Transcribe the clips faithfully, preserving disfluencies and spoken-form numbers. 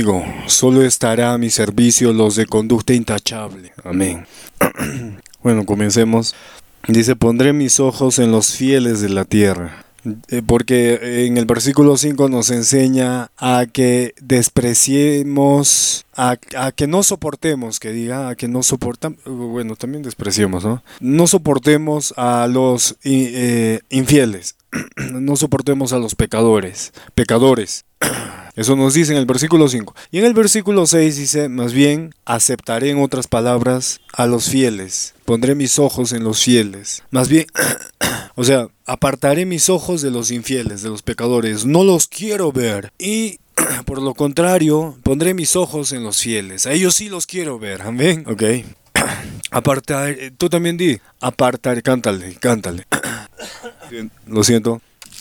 conmigo, solo estará a mi servicio los de conducta intachable. Amén. Bueno, comencemos. Dice, pondré mis ojos en los fieles de la tierra. Porque en el versículo cinco nos enseña a que despreciemos, a, a que no soportemos, que diga, a que no soportamos, bueno, también despreciemos, ¿no? No soportemos a los eh, infieles, no soportemos a los pecadores, pecadores. Eso nos dice en el versículo cinco. Y en el versículo seis dice, más bien, aceptaré, en otras palabras, a los fieles. Pondré mis ojos en los fieles. Más bien, o sea, apartaré mis ojos de los infieles, de los pecadores. No los quiero ver. Y por lo contrario, pondré mis ojos en los fieles. A ellos sí los quiero ver. Amén. Ok. Apartar, tú también di. Apartar, cántale, cántale. Lo siento.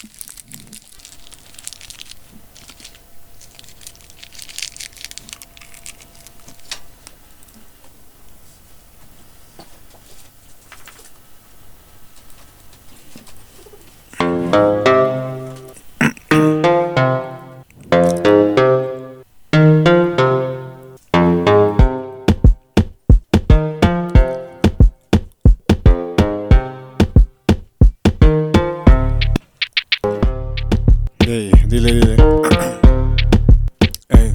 Hey, dile, dile. Hey.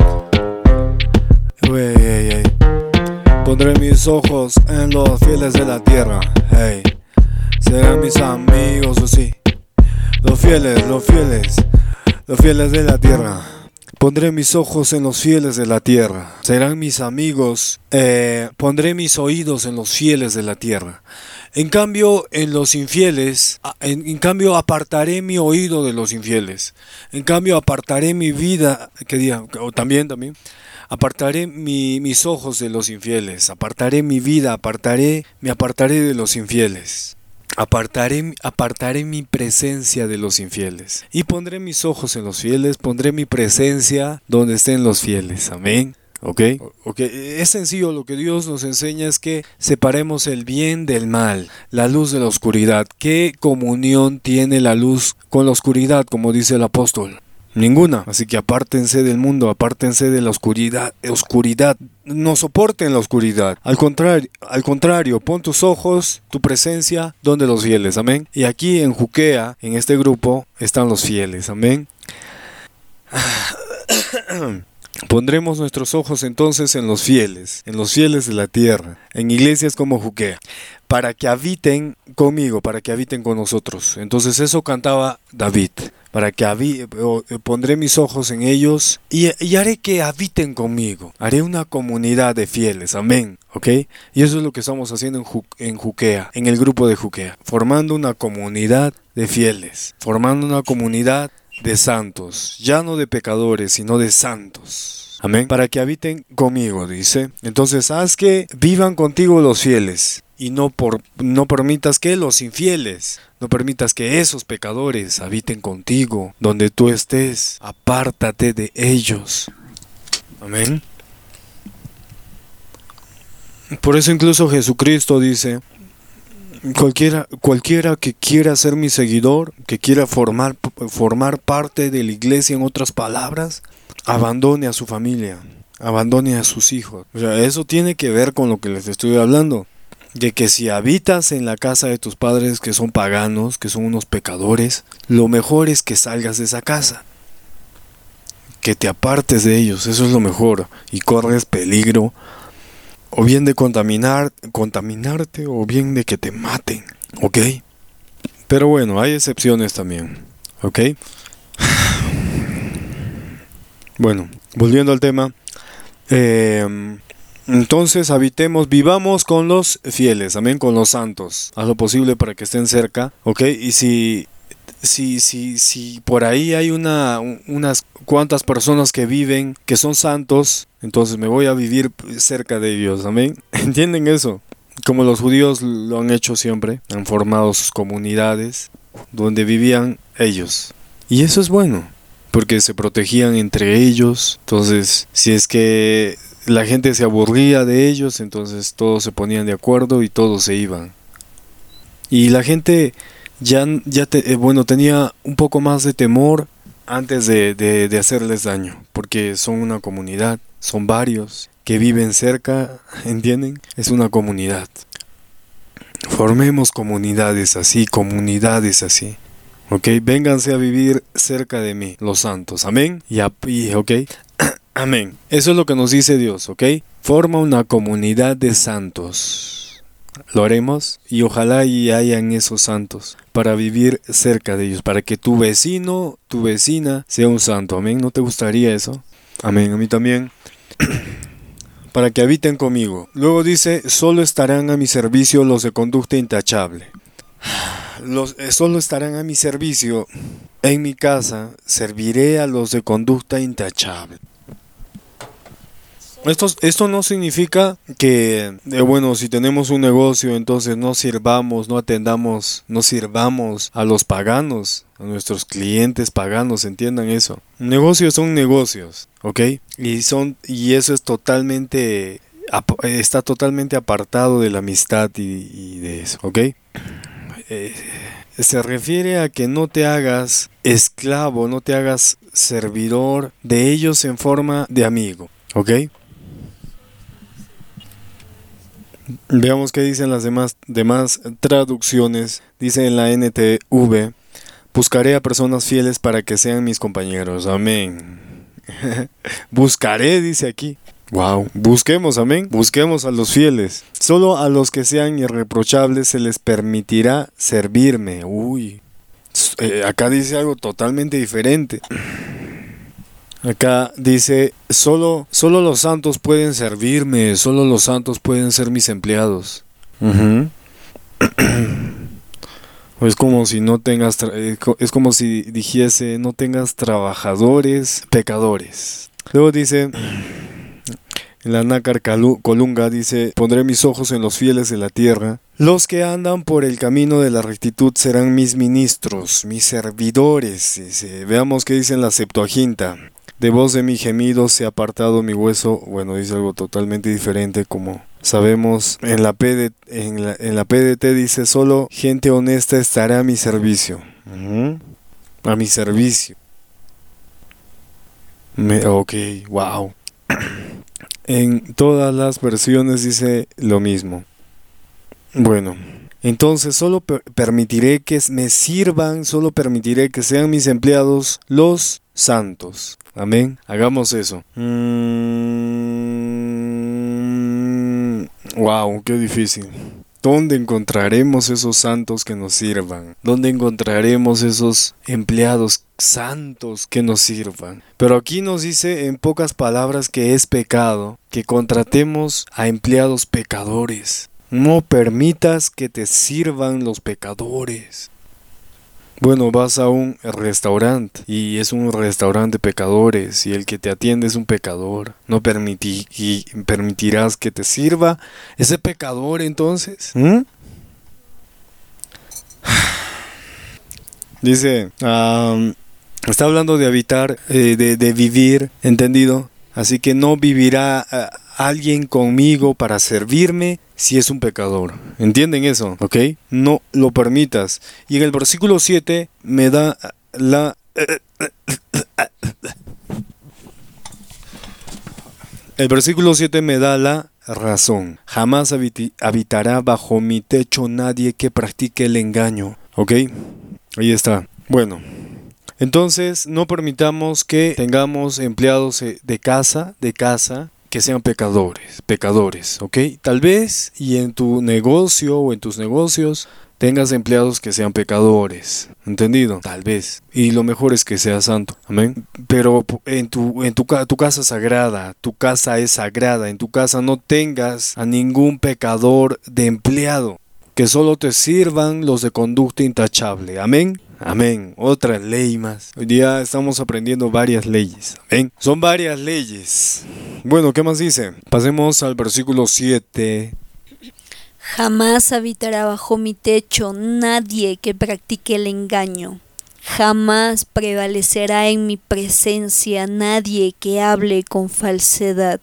Hey, hey, hey. Pondré mis ojos en los fieles de la tierra. Hey. Serán mis amigos, o sí. Los fieles, los fieles, los fieles de la tierra. Pondré mis ojos en los fieles de la tierra. Serán mis amigos. Eh, pondré mis oídos en los fieles de la tierra. En cambio, en los infieles, en, en cambio apartaré mi oído de los infieles. En cambio, apartaré mi vida, que diga, o también, también, apartaré mi, mis ojos de los infieles. Apartaré mi vida, apartaré, me apartaré de los infieles. Apartaré, apartaré mi presencia de los infieles. Y pondré mis ojos en los fieles, pondré mi presencia donde estén los fieles. Amén. ¿Ok? Okay. Es sencillo, lo que Dios nos enseña es que separemos el bien del mal, la luz de la oscuridad. ¿Qué comunión tiene la luz con la oscuridad, como dice el apóstol? Ninguna. Así que apártense del mundo, apártense de la oscuridad. Oscuridad. No soporten la oscuridad. Al contrario, al contrario, pon tus ojos, tu presencia, donde los fieles. Amén. Y aquí en Juquea, en este grupo, están los fieles. Amén. Pondremos nuestros ojos entonces en los fieles, en los fieles de la tierra, en iglesias como Juquea, para que habiten conmigo, para que habiten con nosotros. Entonces eso cantaba David, para que habi- pondré mis ojos en ellos y, y haré que habiten conmigo. Haré una comunidad de fieles, amén, ¿ok? Y eso es lo que estamos haciendo en, Ju- en Juquea, en el grupo de Juquea, formando una comunidad de fieles, formando una comunidad de santos, ya no de pecadores, sino de santos. Amén. Para que habiten conmigo, dice. Entonces, haz que vivan contigo los fieles y no, por, no permitas que los infieles, no permitas que esos pecadores habiten contigo, donde tú estés. Apártate de ellos. Amén. Por eso incluso Jesucristo dice, Cualquiera, cualquiera que quiera ser mi seguidor, que quiera formar, formar parte de la iglesia, en otras palabras, abandone a su familia, abandone a sus hijos. O sea, eso tiene que ver con lo que les estoy hablando. De que si habitas en la casa de tus padres que son paganos, que son unos pecadores, lo mejor es que salgas de esa casa. Que te apartes de ellos, eso es lo mejor. Y corres peligro. O bien de contaminar, contaminarte, o bien de que te maten, ¿ok? Pero bueno, hay excepciones también, ¿ok? Bueno, volviendo al tema, eh, entonces habitemos, vivamos con los fieles, amén, con los santos, haz lo posible para que estén cerca, ¿ok? Y si... Si, si, si por ahí hay una, unas cuantas personas que viven, que son santos, entonces me voy a vivir cerca de ellos, ¿amén? ¿Entienden eso? Como los judíos lo han hecho siempre, han formado sus comunidades donde vivían ellos. Y eso es bueno, porque se protegían entre ellos. Entonces, si es que la gente se aburría de ellos, entonces todos se ponían de acuerdo y todos se iban. Y la gente... Ya, ya te, eh, bueno, tenía un poco más de temor antes de, de, de hacerles daño, porque son una comunidad, son varios que viven cerca, ¿entienden? Es una comunidad. Formemos comunidades así, comunidades así. Ok, vénganse a vivir cerca de mí, los santos. Amén. Y, y ok. Amén. Eso es lo que nos dice Dios, ok. Forma una comunidad de santos. Lo haremos y ojalá y hayan esos santos para vivir cerca de ellos, para que tu vecino, tu vecina sea un santo. Amén. ¿No te gustaría eso? Amén. A mí también. Para que habiten conmigo. Luego dice, solo estarán a mi servicio los de conducta intachable. Los, eh, solo estarán a mi servicio. En mi casa serviré a los de conducta intachable. Esto, esto no significa que, eh, bueno, si tenemos un negocio, entonces no sirvamos, no atendamos, no sirvamos a los paganos, a nuestros clientes paganos, entiendan eso. Negocios son negocios, ¿ok? Y son, y eso es totalmente, está totalmente apartado de la amistad y, y de eso, ¿ok? Eh, se refiere a que no te hagas esclavo, no te hagas servidor de ellos en forma de amigo, ¿ok? Veamos qué dicen las demás, demás traducciones. Dice en la N T V, buscaré a personas fieles para que sean mis compañeros. Amén. Buscaré, dice aquí. Wow, busquemos, amén. Busquemos a los fieles. Solo a los que sean irreprochables se les permitirá servirme. Uy, eh, acá dice algo totalmente diferente. Acá dice, solo, solo los santos pueden servirme, solo los santos pueden ser mis empleados. Uh-huh. Es como si no tengas, es como si dijese, no tengas trabajadores, pecadores. Luego dice, en la Nácar Colunga dice, pondré mis ojos en los fieles de la tierra. Los que andan por el camino de la rectitud serán mis ministros, mis servidores. Dice, veamos qué dice en la Septuaginta. De voz de mi gemido se ha apartado mi hueso. Bueno, dice algo totalmente diferente, como sabemos. En la, P D, en la, en la P D T dice, solo gente honesta estará a mi servicio. Uh-huh. A mi servicio. Me, ok, wow. En todas las versiones dice lo mismo. Bueno, entonces solo per- permitiré que me sirvan, solo permitiré que sean mis empleados los santos. Amén. Hagamos eso. Mm, wow, qué difícil. ¿Dónde encontraremos esos santos que nos sirvan? ¿Dónde encontraremos esos empleados santos que nos sirvan? Pero aquí nos dice en pocas palabras que es pecado que contratemos a empleados pecadores. No permitas que te sirvan los pecadores. Bueno, vas a un restaurante y es un restaurante de pecadores y el que te atiende es un pecador. No permití, y permitirás que te sirva ese pecador entonces. ¿Mm? Dice, um, está hablando de habitar, eh, de, de vivir, ¿entendido? Así que no vivirá uh, alguien conmigo para servirme si es un pecador. ¿Entienden eso? ¿Ok? No lo permitas. Y en el versículo siete me da la... El versículo siete me da la razón. Jamás habiti- habitará bajo mi techo nadie que practique el engaño. ¿Ok? Ahí está. Bueno. Entonces, no permitamos que tengamos empleados de casa, de casa, que sean pecadores, pecadores, ¿ok? Tal vez, y en tu negocio o en tus negocios, tengas empleados que sean pecadores, ¿entendido? Tal vez. Y lo mejor es que sea santo, amén. Pero en tu, en tu, tu casa sagrada, tu casa es sagrada, en tu casa no tengas a ningún pecador de empleado, que solo te sirvan los de conducta intachable, amén. Amén. Otra ley más. Hoy día estamos aprendiendo varias leyes. Amén. Son varias leyes. Bueno, ¿qué más dice? Pasemos al versículo siete. Jamás habitará bajo mi techo nadie que practique el engaño. Jamás prevalecerá en mi presencia nadie que hable con falsedad.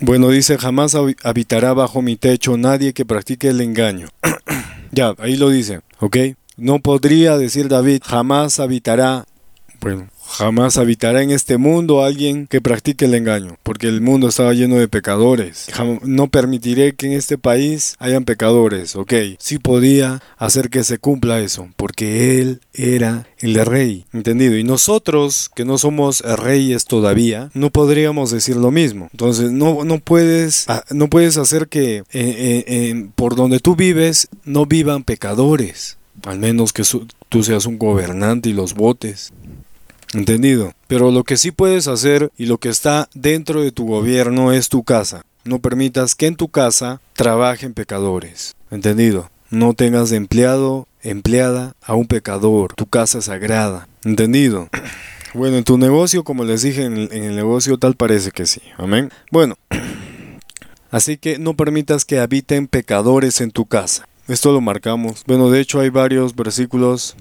Bueno, dice, jamás habitará bajo mi techo nadie que practique el engaño. Ya, ahí lo dice, ¿ok? No podría decir David, jamás habitará, bueno, jamás habitará en este mundo alguien que practique el engaño, porque el mundo estaba lleno de pecadores. No permitiré que en este país hayan pecadores, ¿ok? Sí podía hacer que se cumpla eso, porque él era el rey, ¿entendido? Y nosotros, que no somos reyes todavía, no podríamos decir lo mismo. Entonces, no, no, puedes, no puedes hacer que eh, eh, eh, por donde tú vives no vivan pecadores, al menos que su, tú seas un gobernante y los votes. ¿Entendido? Pero lo que sí puedes hacer y lo que está dentro de tu gobierno es tu casa. No permitas que en tu casa trabajen pecadores. ¿Entendido? No tengas de empleado, empleada a un pecador. Tu casa es sagrada. ¿Entendido? Bueno, en tu negocio, como les dije, en el, en el negocio tal parece que sí. Amén. Bueno, así que no permitas que habiten pecadores en tu casa. Esto lo marcamos. Bueno, de hecho hay varios versículos.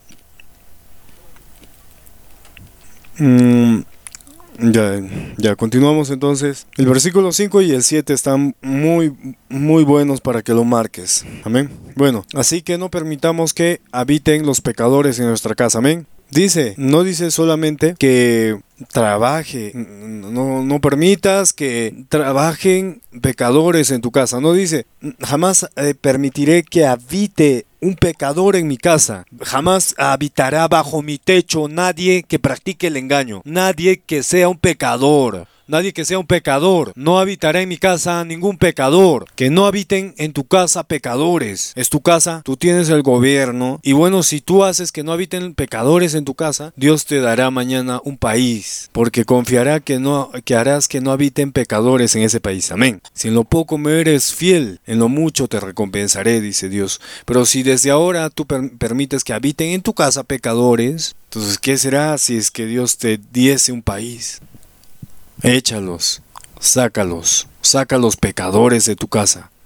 Mm, ya, ya, continuamos entonces. El versículo cinco y el siete están muy, muy buenos para que lo marques. Amén. Bueno, así que no permitamos que habiten los pecadores en nuestra casa. Amén. Dice, no dice solamente que trabaje, no, no permitas que trabajen pecadores en tu casa. No dice, jamás eh, permitiré que habite un pecador en mi casa. Jamás habitará bajo mi techo nadie que practique el engaño. Nadie que sea un pecador. Nadie que sea un pecador. No habitará en mi casa ningún pecador. Que no habiten en tu casa pecadores. Es tu casa, tú tienes el gobierno. Y bueno, si tú haces que no habiten pecadores en tu casa, Dios te dará mañana un país. Porque confiará que, no, que harás que no habiten pecadores en ese país. Amén. Si en lo poco me eres fiel, en lo mucho te recompensaré, dice Dios. Pero si desde ahora tú per- permites que habiten en tu casa pecadores, entonces ¿qué será si es que Dios te diese un país? Échalos, sácalos, saca a los pecadores de tu casa.